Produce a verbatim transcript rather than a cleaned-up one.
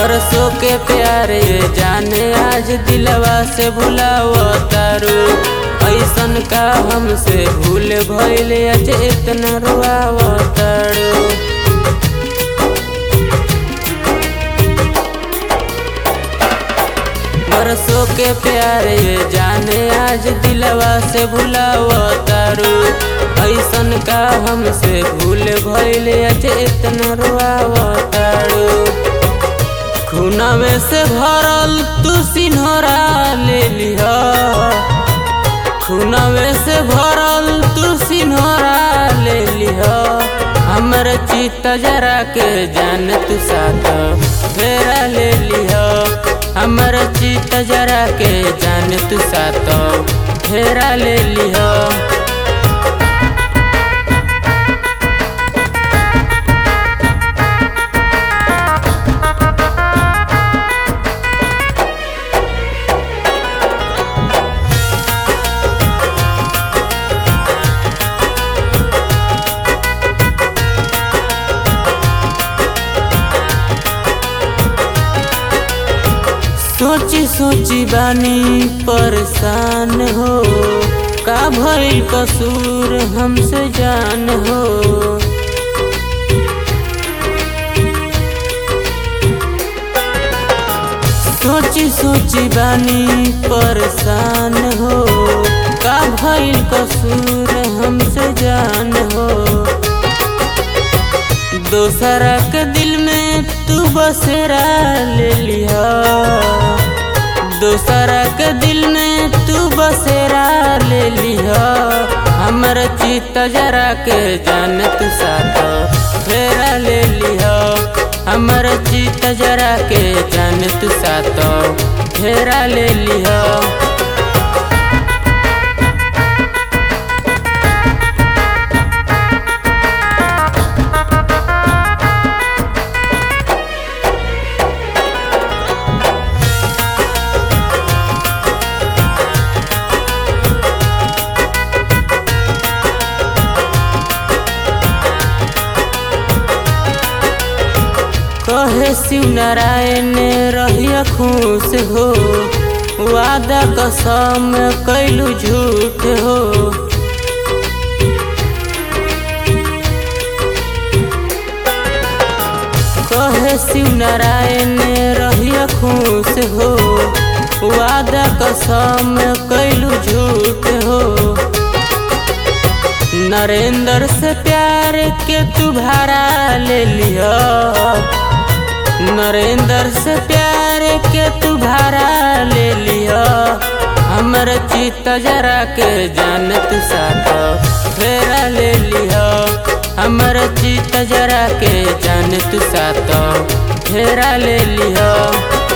बरसों के प्यार ये जाने आज दिलवा से भुलावा तारू। ऐसन का हमसे भूल भइले आज इतना रुआवा तारू। बरसों के प्यार ये जाने आज दिलवा से भुलावा तारू। ऐसन का हमसे भूल भइले आज इतना रुआवा तारू। खूनवे से भरल तू सिन्होरा ले लिहा, खूनवे से भरल तू सिन्होरा ले लिहा। हमर चित जरा के जान तू साथ फेरा ले लिहा। हमर चित जरा के जान तू साथ फेरा ले लिहा। सोची सोची बानी परेशान हो, का भइल कसूर हमसे जान हो। सोची सोची बानी परेशान हो, का भइल कसूर हमसे जान हो। दोसरा के दिल में तू बसेरा ले लिया, दोसरा के दिल में तू बसेरा ले लिहा। हमर चित जरा के जान तू साथ फेरा ले लिहा। हमर चित जरा के जान तू साथ फेरा ले लिहा। कहे शिव नारायण रहिया खुश हो, वादा कसम कैलू झूठ हो। कहे शिव नारायण रहिया खुश हो, वादा कसम कैलू झूठ हो। नरेंद्र से प्यार के तू भाड़ा ले लिया, नरेंद्र से प्यार के तू भाड़ा ले लिया। हमर चित जरा के जान तू साथ फेरा ले लिया। हमर चित जरा के जान तू साथ फेरा ले लिया।